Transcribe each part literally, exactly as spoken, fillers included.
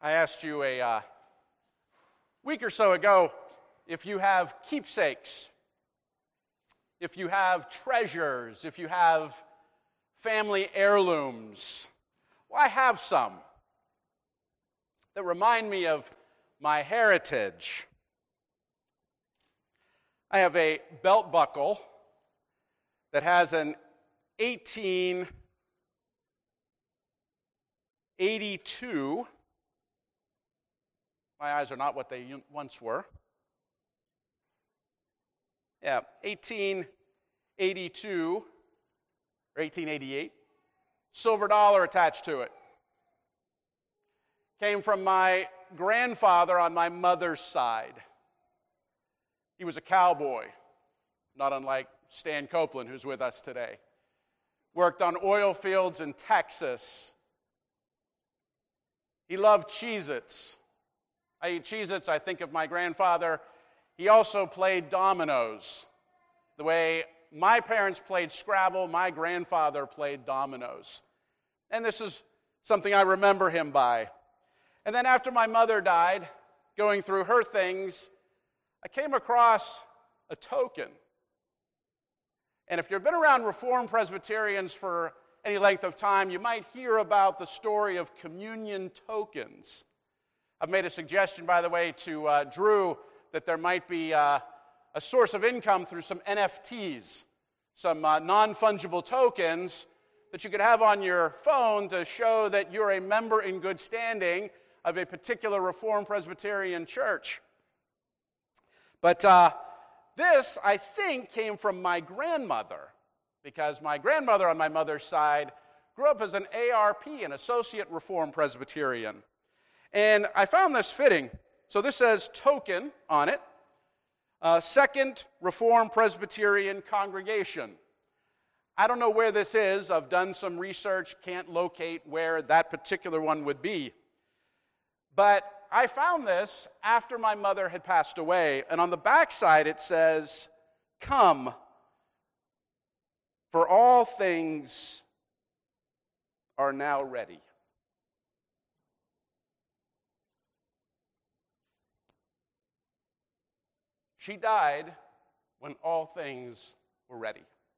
I asked you a uh, week or so ago if you have keepsakes, if you have treasures, if you have family heirlooms. Well, I have some that remind me of my heritage. I have a belt buckle that has an eighteen eighty-two. My eyes are not what they once were. Yeah, eighteen eighty-two or eighteen eighty-eight. Silver dollar attached to it. Came from my grandfather on my mother's side. He was a cowboy, not unlike Stan Copeland, who's with us today. Worked on oil fields in Texas. He loved Cheez-Its. I eat Cheez-Its, I think of my grandfather. He also played dominoes. The way my parents played Scrabble, my grandfather played dominoes. And this is something I remember him by. And then after my mother died, going through her things, I came across a token. And if you've been around Reformed Presbyterians for any length of time, you might hear about the story of communion tokens. I've made a suggestion, by the way, to uh, Drew that there might be uh, a source of income through some N F Ts, some uh, non-fungible tokens that you could have on your phone to show that you're a member in good standing of a particular Reformed Presbyterian church. But uh, this, I think, came from my grandmother, because my grandmother on my mother's side grew up as an A R P, an Associate Reformed Presbyterian. And I found this fitting. So this says token on it, uh, Second Reformed Presbyterian Congregation. I don't know where this is. I've done some research, can't locate where that particular one would be. But I found this after my mother had passed away, and on the back side it says, "Come, for all things are now ready." She died when all things were ready.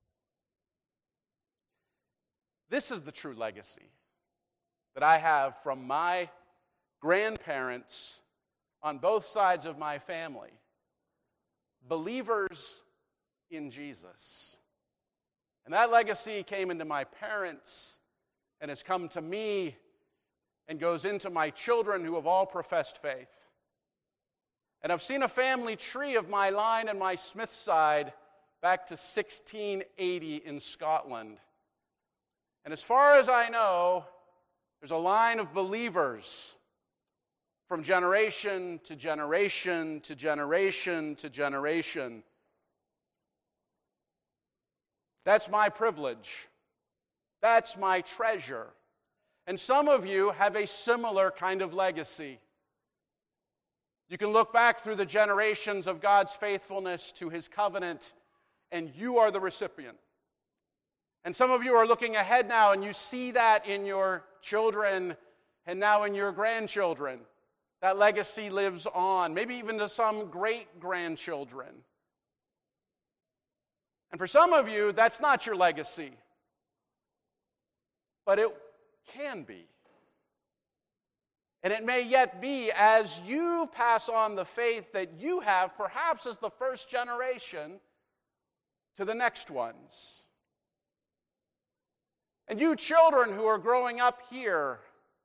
This is the true legacy that I have from my grandparents on both sides of my family, believers in Jesus. And that legacy came into my parents and has come to me and goes into my children who have all professed faith. And I've seen a family tree of my line and my Smith side back to sixteen eighty in Scotland. And as far as I know, there's a line of believers from generation to generation to generation to generation. That's my privilege. That's my treasure. And some of you have a similar kind of legacy. You can look back through the generations of God's faithfulness to His covenant, and you are the recipient. And some of you are looking ahead now, and you see that in your children and now in your grandchildren. That legacy lives on, maybe even to some great-grandchildren. And for some of you, that's not your legacy, but it can be. And it may yet be as you pass on the faith that you have, perhaps as the first generation, to the next ones. And you children who are growing up here,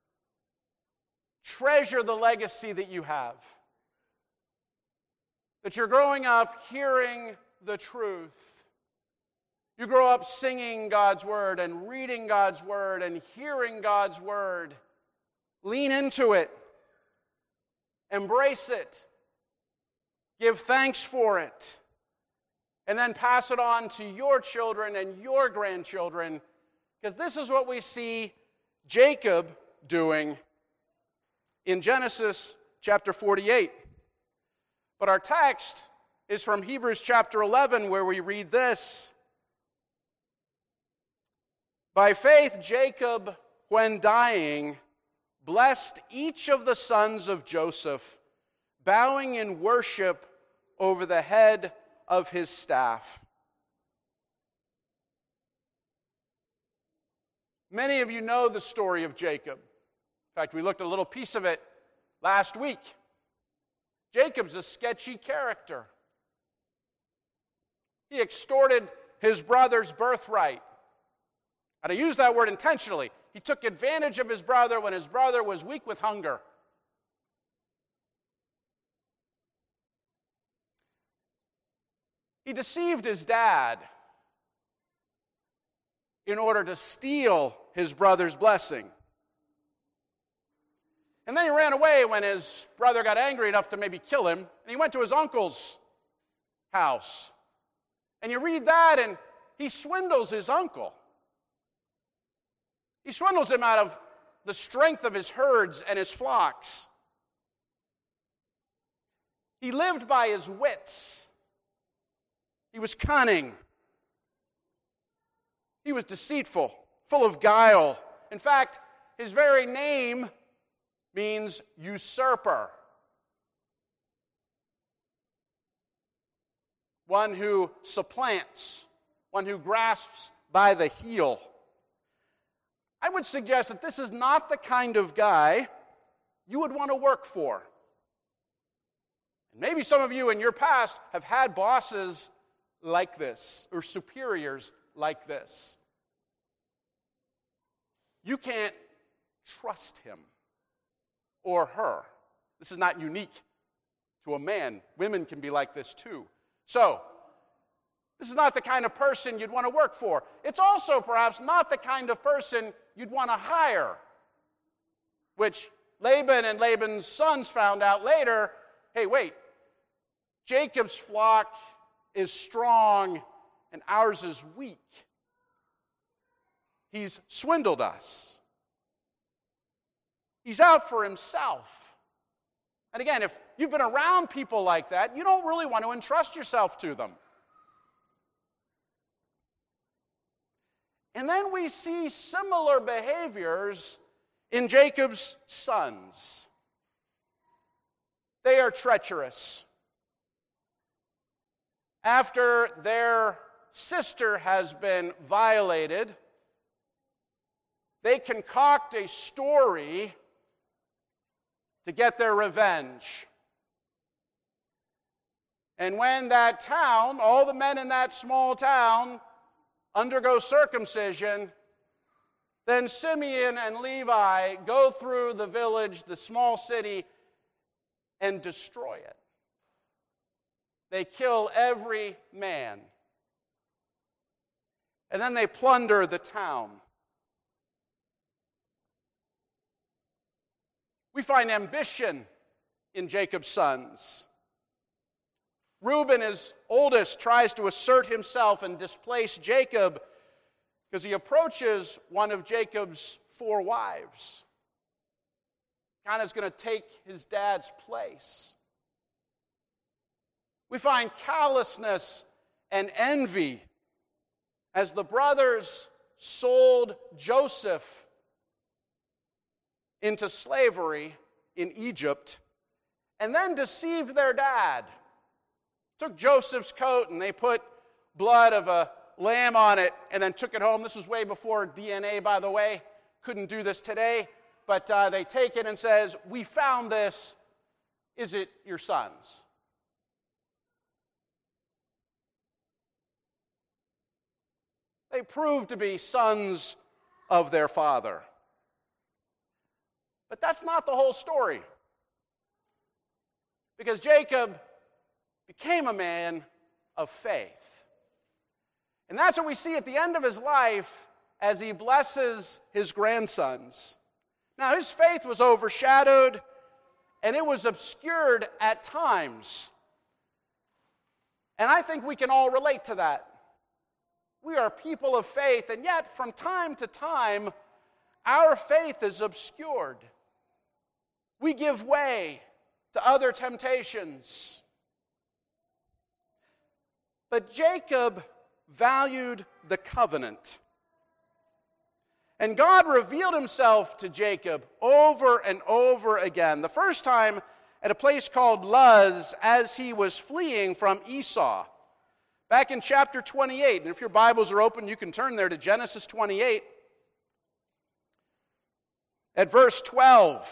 treasure the legacy that you have. That you're growing up hearing the truth. You grow up singing God's word and reading God's word and hearing God's word. Lean into it. Embrace it. Give thanks for it. And then pass it on to your children and your grandchildren. Because this is what we see Jacob doing in Genesis chapter forty-eight. But our text is from Hebrews chapter eleven, where we read this. By faith, Jacob, when dying, blessed each of the sons of Joseph, bowing in worship over the head of his staff. Many of you know the story of Jacob. In fact, we looked at a little piece of it last week. Jacob's a sketchy character. He extorted his brother's birthright. And I use that word intentionally. He took advantage of his brother when his brother was weak with hunger. He deceived his dad in order to steal his brother's blessing. And then he ran away when his brother got angry enough to maybe kill him, and he went to his uncle's house. And you read that, and he swindles his uncle. He swindles him out of the strength of his herds and his flocks. He lived by his wits. He was cunning. He was deceitful, full of guile. In fact, his very name means usurper. One who supplants, one who grasps by the heel. I would suggest that this is not the kind of guy you would want to work for. And maybe some of you in your past have had bosses like this, or superiors like this. You can't trust him or her. This is not unique to a man. Women can be like this too. So, this is not the kind of person you'd want to work for. It's also perhaps not the kind of person you'd want to hire, which Laban and Laban's sons found out later. Hey, wait, Jacob's flock is strong and ours is weak. He's swindled us. He's out for himself. And again, if you've been around people like that, you don't really want to entrust yourself to them. And then we see similar behaviors in Jacob's sons. They are treacherous. After their sister has been violated, they concoct a story to get their revenge. And when that town, all the men in that small town, undergo circumcision, then Simeon and Levi go through the village, the small city, and destroy it. They kill every man. And then they plunder the town. We find ambition in Jacob's sons. Reuben, his oldest, tries to assert himself and displace Jacob because he approaches one of Jacob's four wives. Kind of is going to take his dad's place. We find callousness and envy as the brothers sold Joseph into slavery in Egypt and then deceived their dad. Took Joseph's coat and they put blood of a lamb on it and then took it home. This was way before D N A, by the way. Couldn't do this today. But uh, they take it and says, "We found this. Is it your son's?" They proved to be sons of their father. But that's not the whole story. Because Jacob became a man of faith. And that's what we see at the end of his life as he blesses his grandsons. Now, his faith was overshadowed and it was obscured at times. And I think we can all relate to that. We are people of faith, and yet from time to time, our faith is obscured. We give way to other temptations. But Jacob valued the covenant. And God revealed himself to Jacob over and over again. The first time at a place called Luz as he was fleeing from Esau. Back in chapter twenty-eight, and if your Bibles are open, you can turn there to Genesis twenty-eight. At verse twelve.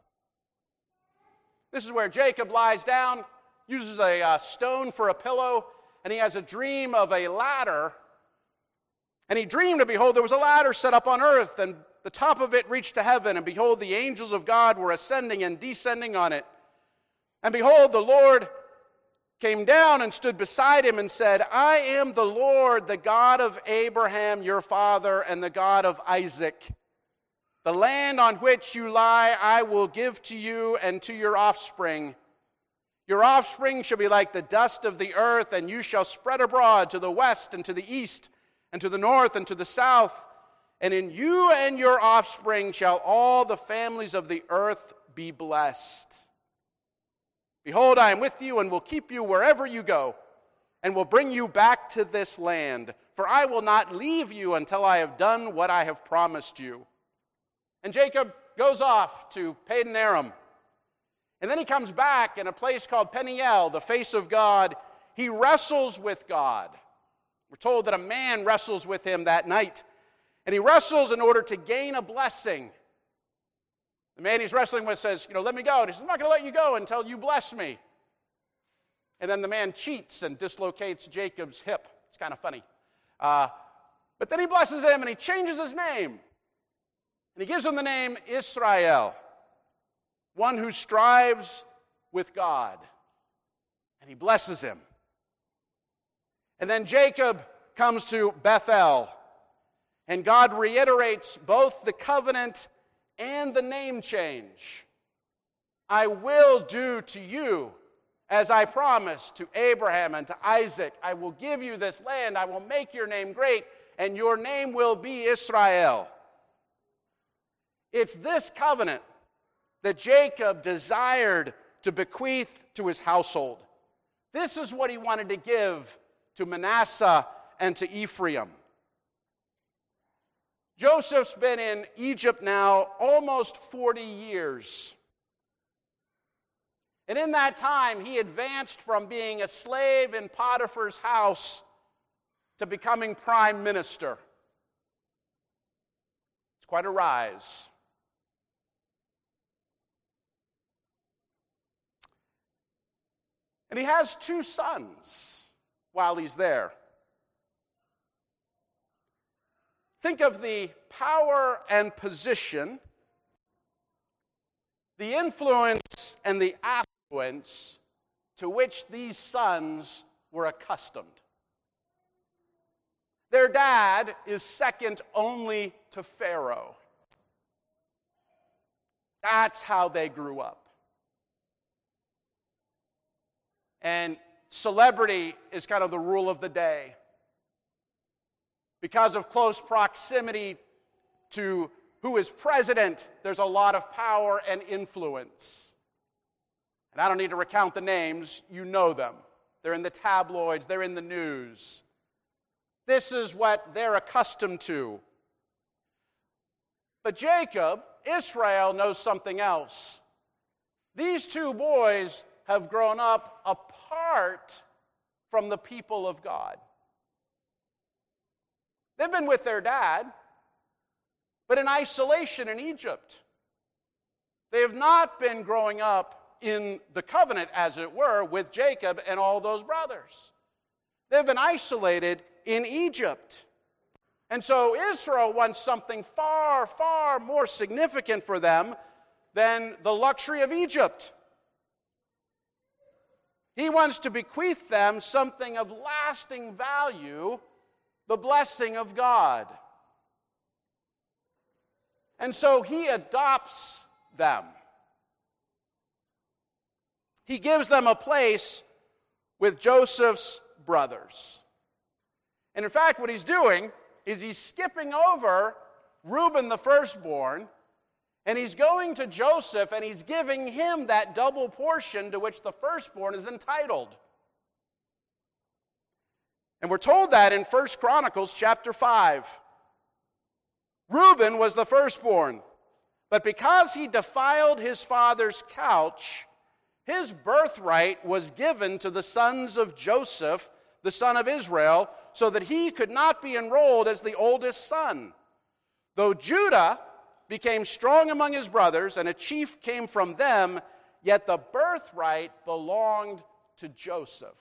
This is where Jacob lies down, uses a uh, stone for a pillow, and he has a dream of a ladder. And he dreamed, and behold, there was a ladder set up on earth, and the top of it reached to heaven, and behold, the angels of God were ascending and descending on it. And behold, the Lord came down and stood beside him and said, I am the Lord, the God of Abraham, your father, and the God of Isaac. The land on which you lie I will give to you and to your offspring. Your offspring shall be like the dust of the earth, and you shall spread abroad to the west and to the east and to the north and to the south. And in you and your offspring shall all the families of the earth be blessed. Behold, I am with you and will keep you wherever you go, and will bring you back to this land. For I will not leave you until I have done what I have promised you. And Jacob goes off to Padan Aram. And then he comes back in a place called Peniel, the face of God. He wrestles with God. We're told that a man wrestles with him that night. And he wrestles in order to gain a blessing. The man he's wrestling with says, you know, let me go. And he says, I'm not going to let you go until you bless me. And then the man cheats and dislocates Jacob's hip. It's kind of funny. Uh, but then he blesses him and he changes his name. And he gives him the name Israel, one who strives with God. And he blesses him. And then Jacob comes to Bethel. And God reiterates both the covenant and the name change. I will do to you as I promised to Abraham and to Isaac. I will give you this land. I will make your name great, and your name will be Israel. It's this covenant that Jacob desired to bequeath to his household. This is what he wanted to give to Manasseh and to Ephraim. Joseph's been in Egypt now almost forty years. And in that time, he advanced from being a slave in Potiphar's house to becoming prime minister. It's quite a rise. And he has two sons while he's there. Think of the power and position, the influence and the affluence to which these sons were accustomed. Their dad is second only to Pharaoh. That's how they grew up. And celebrity is kind of the rule of the day. Because of close proximity to who is president, there's a lot of power and influence. And I don't need to recount the names, you know them. They're in the tabloids, they're in the news. This is what they're accustomed to. But Jacob, Israel, knows something else. These two boys have grown up apart from the people of God. They've been with their dad, but in isolation in Egypt. They have not been growing up in the covenant, as it were, with Jacob and all those brothers. They've been isolated in Egypt. And so Israel wants something far, far more significant for them than the luxury of Egypt. He wants to bequeath them something of lasting value, the blessing of God. And so he adopts them. He gives them a place with Joseph's brothers. And in fact, what he's doing is he's skipping over Reuben the firstborn, and he's going to Joseph and he's giving him that double portion to which the firstborn is entitled. And we're told that in First Chronicles chapter five. Reuben was the firstborn, but because he defiled his father's couch, his birthright was given to the sons of Joseph, the son of Israel, so that he could not be enrolled as the oldest son. Though Judah became strong among his brothers, and a chief came from them, yet the birthright belonged to Joseph.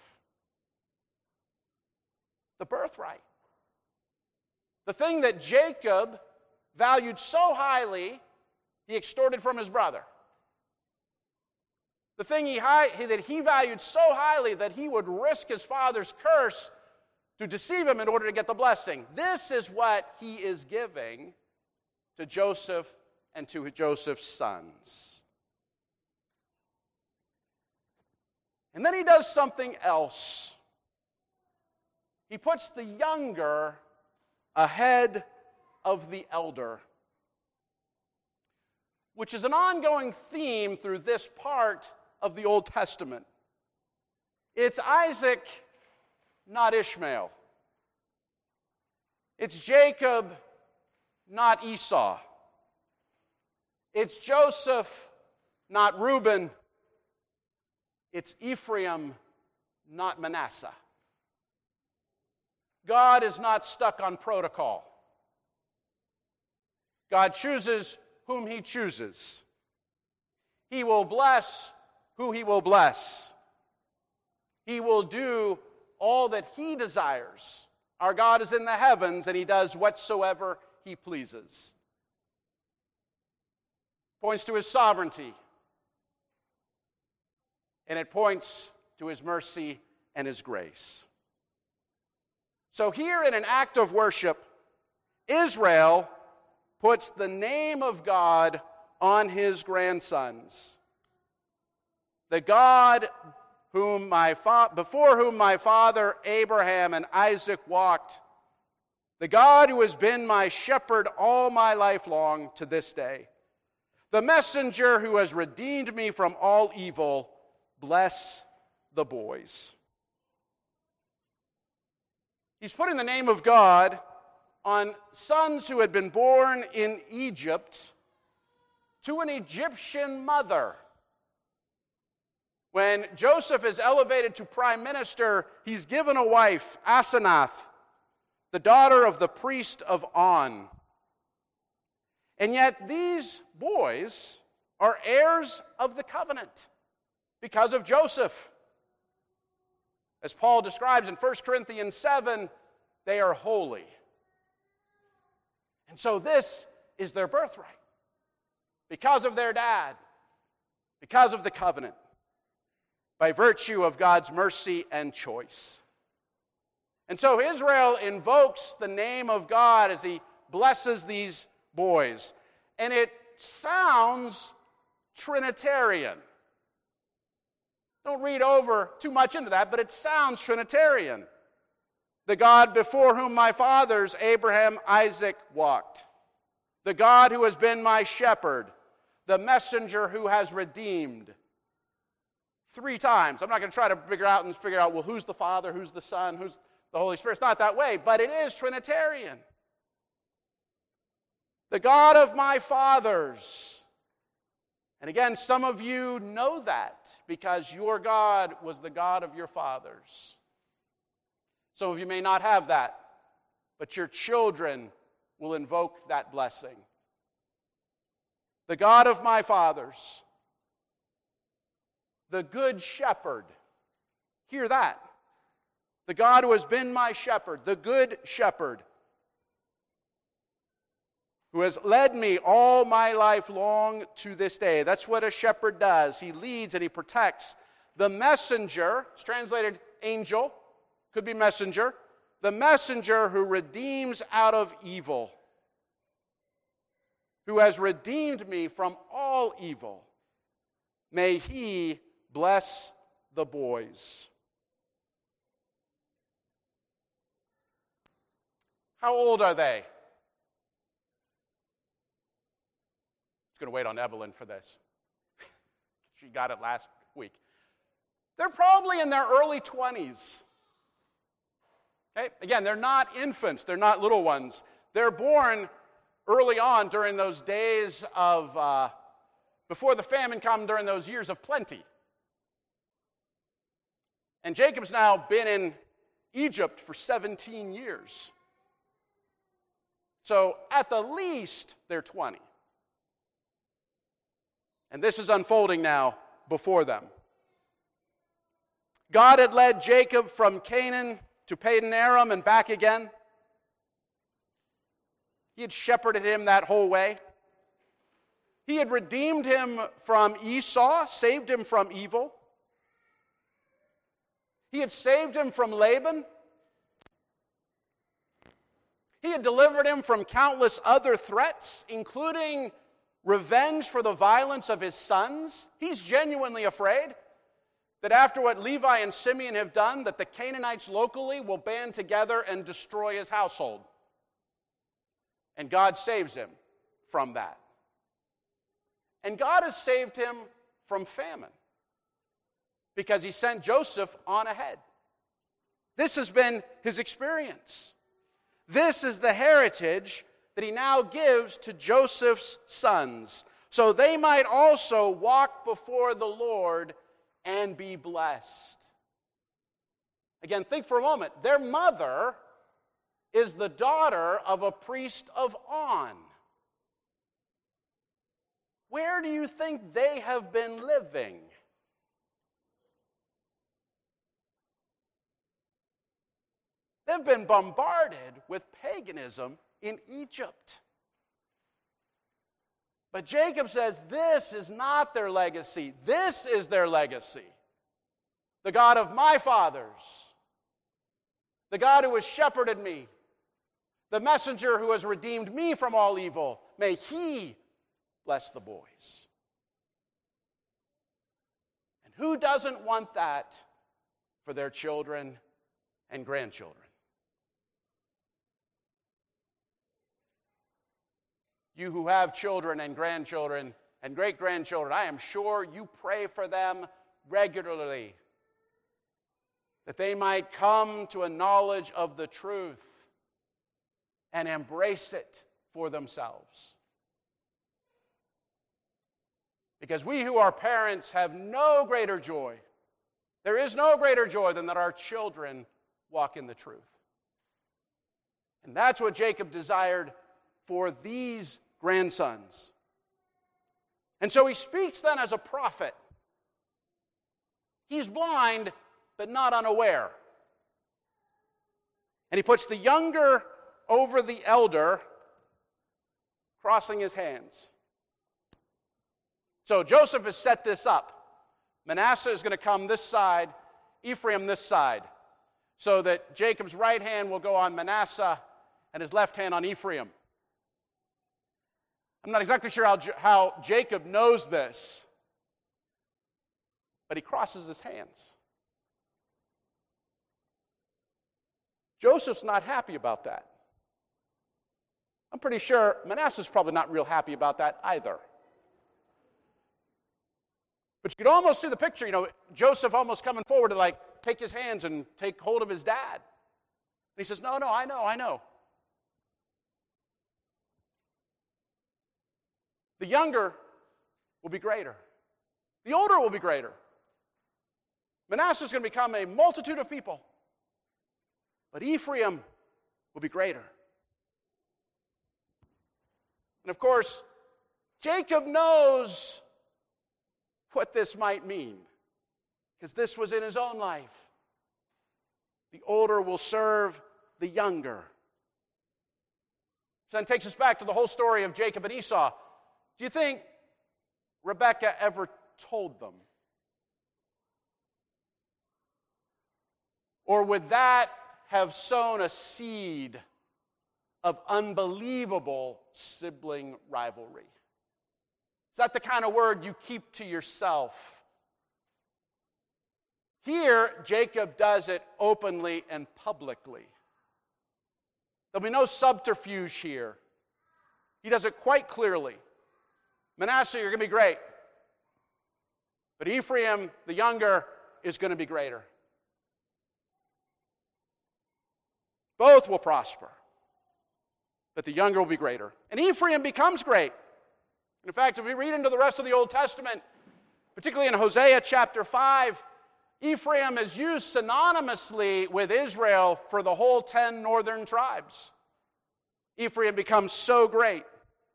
The birthright. The thing that Jacob valued so highly, he extorted from his brother. The thing he, that he valued so highly that he would risk his father's curse to deceive him in order to get the blessing. This is what he is giving to Joseph and to Joseph's sons. And then he does something else. He puts the younger ahead of the elder, which is an ongoing theme through this part of the Old Testament. It's Isaac, not Ishmael. It's Jacob, not Esau. It's Joseph, not Reuben. It's Ephraim, not Manasseh. God is not stuck on protocol. God chooses whom he chooses. He will bless who he will bless. He will do all that he desires. Our God is in the heavens, and he does whatsoever he pleases. Points to his sovereignty. And it points to his mercy and his grace. So here in an act of worship, Israel puts the name of God on his grandsons. The God whom my fa- before whom my father Abraham and Isaac walked, the God who has been my shepherd all my life long to this day, the messenger who has redeemed me from all evil, bless the boys. He's putting the name of God on sons who had been born in Egypt to an Egyptian mother. When Joseph is elevated to prime minister, he's given a wife, Asenath, the daughter of the priest of On. And yet these boys are heirs of the covenant because of Joseph. As Paul describes in First Corinthians seven, they are holy. And so this is their birthright because of their dad, because of the covenant, by virtue of God's mercy and choice. And so Israel invokes the name of God as he blesses these boys. And it sounds Trinitarian. Don't read over too much into that, but it sounds Trinitarian. The God before whom my fathers, Abraham, Isaac, walked. The God who has been my shepherd. The messenger who has redeemed. Three times. I'm not going to try to figure out and figure out, well, who's the Father, who's the Son, who's the Holy Spirit. It's not that way, but it is Trinitarian. The God of my fathers. And again, some of you know that because your God was the God of your fathers. Some of you may not have that, but your children will invoke that blessing. The God of my fathers, the good shepherd. Hear that. The God who has been my shepherd, the good shepherd, who has led me all my life long to this day. That's what a shepherd does. He leads and he protects. The messenger, it's translated angel, could be messenger. The messenger who redeems out of evil, who has redeemed me from all evil. May he bless the boys. How old are they? Going to wait on Evelyn for this. She got it last week. They're probably in their early twenties. Okay? Again, they're not infants. They're not little ones. They're born early on during those days of, uh, before the famine come, during those years of plenty. And Jacob's now been in Egypt for seventeen years. So at the least, they're twenty. And this is unfolding now before them. God had led Jacob from Canaan to Padan Aram and back again. He had shepherded him that whole way. He had redeemed him from Esau, saved him from evil. He had saved him from Laban. He had delivered him from countless other threats, including revenge for the violence of his sons. He's genuinely afraid that after what Levi and Simeon have done, that the Canaanites locally will band together and destroy his household. And God saves him from that. And God has saved him from famine because he sent Joseph on ahead. This has been his experience. This is the heritage that he now gives to Joseph's sons, so they might also walk before the Lord and be blessed. Again, think for a moment. Their mother is the daughter of a priest of On. Where do you think they have been living? They've been bombarded with paganism in Egypt. But Jacob says this is not their legacy. This is their legacy. The God of my fathers, the God who has shepherded me, the messenger who has redeemed me from all evil, may he bless the boys. And who doesn't want that for their children and grandchildren? You who have children and grandchildren and great-grandchildren, I am sure you pray for them regularly, that they might come to a knowledge of the truth and embrace it for themselves. Because we who are parents have no greater joy. There is no greater joy than that our children walk in the truth. And that's what Jacob desired for these grandsons. And so he speaks then as a prophet. He's blind, but not unaware. And he puts the younger over the elder, crossing his hands. So Joseph has set this up. Manasseh is going to come this side, Ephraim this side, so that Jacob's right hand will go on Manasseh and his left hand on Ephraim. I'm not exactly sure how, how Jacob knows this, but he crosses his hands. Joseph's not happy about that. I'm pretty sure Manasseh's probably not real happy about that either. But you could almost see the picture, you know, Joseph almost coming forward to like take his hands and take hold of his dad. And he says, no, no, I know, I know. The younger will be greater. The older will be greater. Manasseh is going to become a multitude of people. But Ephraim will be greater. And of course, Jacob knows what this might mean, because this was in his own life. The older will serve the younger. So that takes us back to the whole story of Jacob and Esau. Do you think Rebekah ever told them? Or would that have sown a seed of unbelievable sibling rivalry? Is that the kind of word you keep to yourself? Here, Jacob does it openly and publicly. There'll be no subterfuge here. He does it quite clearly. Manasseh, you're going to be great. But Ephraim, the younger, is going to be greater. Both will prosper. but the younger will be greater. And Ephraim becomes great. In fact, if we read into the rest of the Old Testament, particularly in Hosea chapter five, Ephraim is used synonymously with Israel for the whole ten northern tribes. Ephraim becomes so great.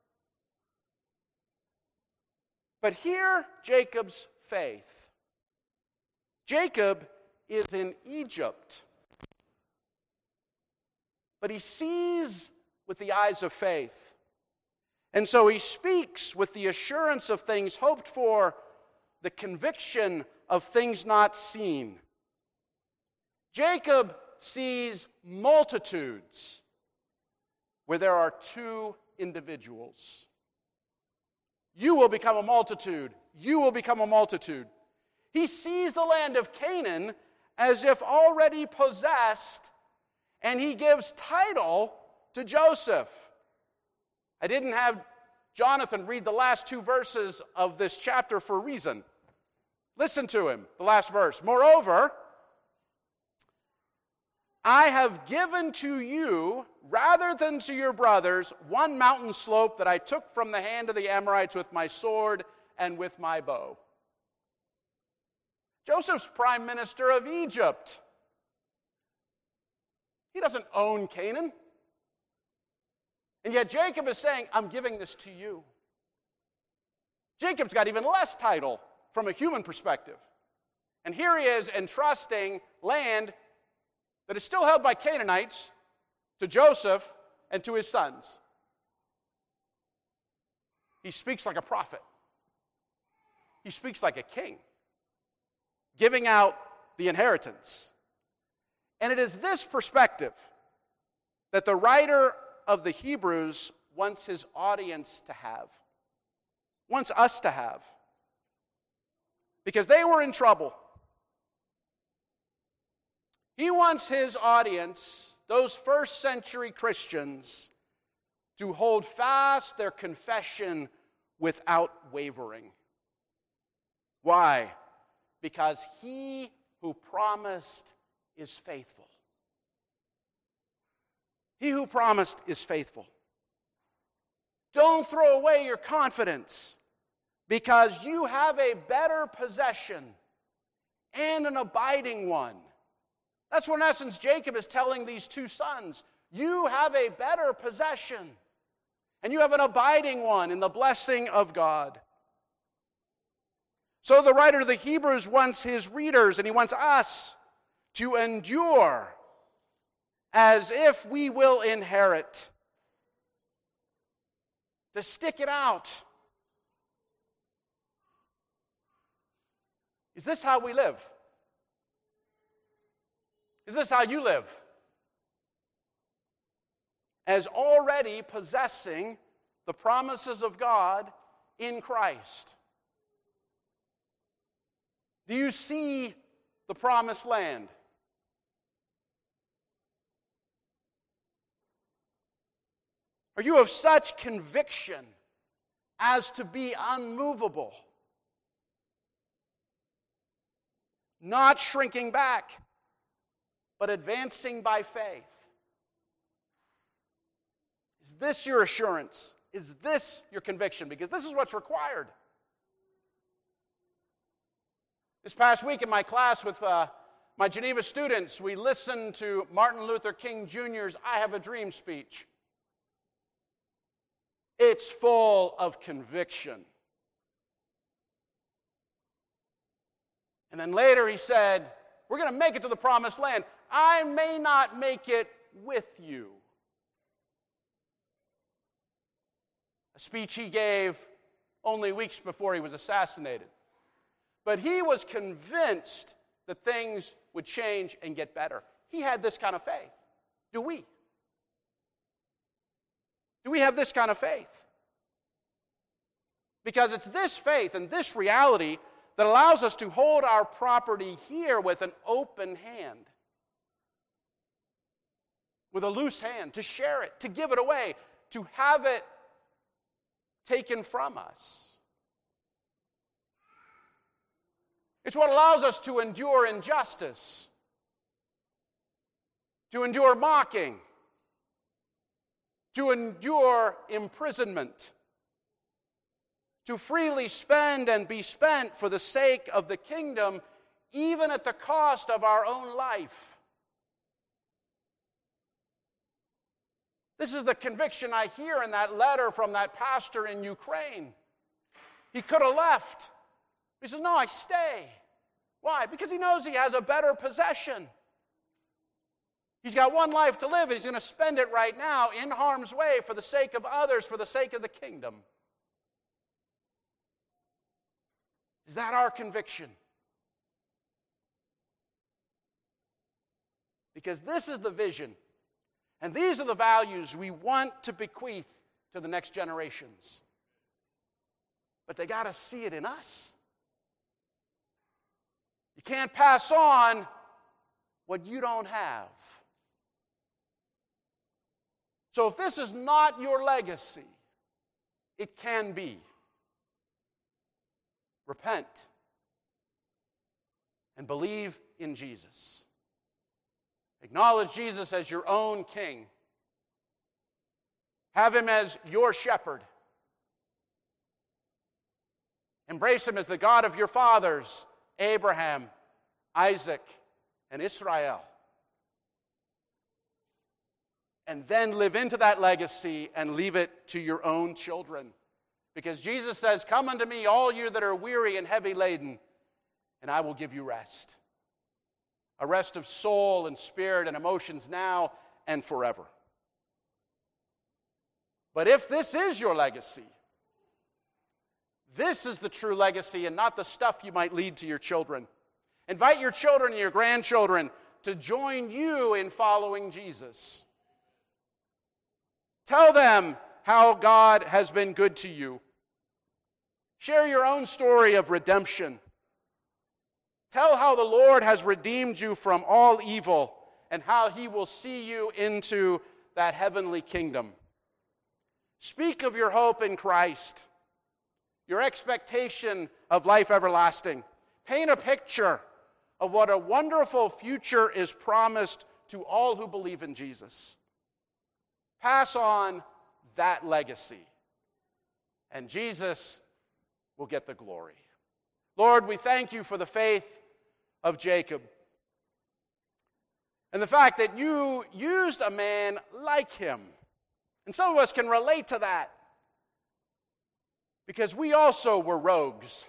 But hear Jacob's faith. Jacob is in Egypt, but he sees with the eyes of faith. And so he speaks with the assurance of things hoped for, the conviction of things not seen. Jacob sees multitudes where there are two individuals. You will become a multitude. You will become a multitude. He sees the land of Canaan as if already possessed, and he gives title to Joseph. I didn't have Jonathan read the last two verses of this chapter for a reason. Listen to him, the last verse. Moreover, I have given to you, rather than to your brothers, one mountain slope that I took from the hand of the Amorites with my sword and with my bow. Joseph's prime minister of Egypt. He doesn't own Canaan. And yet Jacob is saying, I'm giving this to you. Jacob's got even less title from a human perspective. And here he is entrusting land that is still held by Canaanites to Joseph and to his sons. He speaks like a prophet. He speaks like a king, giving out the inheritance. And it is this perspective that the writer of the Hebrews wants his audience to have, wants us to have, because they were in trouble. He wants his audience, those first century Christians, to hold fast their confession without wavering. Why? Because he who promised is faithful. He who promised is faithful. Don't throw away your confidence, because you have a better possession and an abiding one. That's what, in essence, Jacob is telling these two sons. You have a better possession, and you have an abiding one in the blessing of God. So the writer of the Hebrews wants his readers, and he wants us, to endure as if we will inherit, to stick it out. Is this how we live? Is this how you live? As already possessing the promises of God in Christ. Do you see the promised land? Are you of such conviction as to be unmovable? Not shrinking back, but advancing by faith. Is this your assurance? Is this your conviction? Because this is what's required. This past week in my class with uh, my Geneva students, we listened to Martin Luther King Junior's I Have a Dream speech. It's full of conviction. And then later he said, we're going to make it to the promised land. I may not make it with you. A speech he gave only weeks before he was assassinated. But he was convinced that things would change and get better. He had this kind of faith. Do we? Do we have this kind of faith? Because it's this faith and this reality that allows us to hold our property here with an open hand, with a loose hand, to share it, to give it away, to have it taken from us. It's what allows us to endure injustice, to endure mocking, to endure imprisonment, to freely spend and be spent for the sake of the kingdom, even at the cost of our own life. This is the conviction I hear in that letter from that pastor in Ukraine. He could have left. He says, no, I stay. Why? Because he knows he has a better possession. He's got one life to live, and he's going to spend it right now in harm's way for the sake of others, for the sake of the kingdom. Is that our conviction? Because this is the vision, and these are the values we want to bequeath to the next generations. But they got to see it in us. You can't pass on what you don't have. So if this is not your legacy, it can be. Repent and believe in Jesus. Acknowledge Jesus as your own king. Have him as your shepherd. Embrace him as the God of your fathers, Abraham, Isaac, and Israel. And then live into that legacy and leave it to your own children. Because Jesus says, come unto me, all you that are weary and heavy laden, and I will give you rest. A rest of soul and spirit and emotions now and forever. But if this is your legacy, this is the true legacy and not the stuff you might lead to your children. Invite your children and your grandchildren to join you in following Jesus. Tell them how God has been good to you. Share your own story of redemption. Tell how the Lord has redeemed you from all evil and how he will see you into that heavenly kingdom. Speak of your hope in Christ, your expectation of life everlasting. Paint a picture of what a wonderful future is promised to all who believe in Jesus. Pass on that legacy, and Jesus will get the glory. Lord, we thank you for the faith of Jacob and the fact that you used a man like him. And some of us can relate to that because we also were rogues.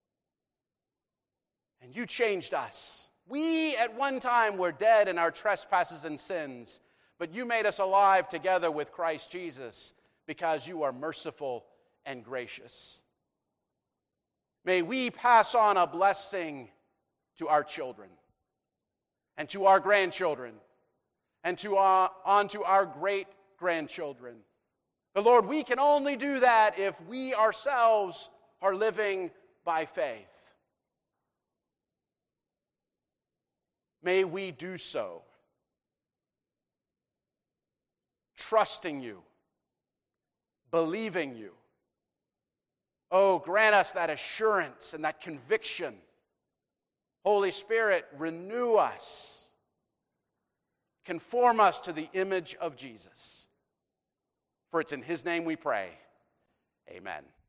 And you changed us. We at one time were dead in our trespasses and sins, but you made us alive together with Christ Jesus because you are merciful and gracious. May we pass on a blessing to our children and to our grandchildren and to our, on to our great-grandchildren. But Lord, we can only do that if we ourselves are living by faith. May we do so, trusting you, believing you. Oh, grant us that assurance and that conviction. Holy Spirit, renew us. Conform us to the image of Jesus. For it's in his name we pray. Amen.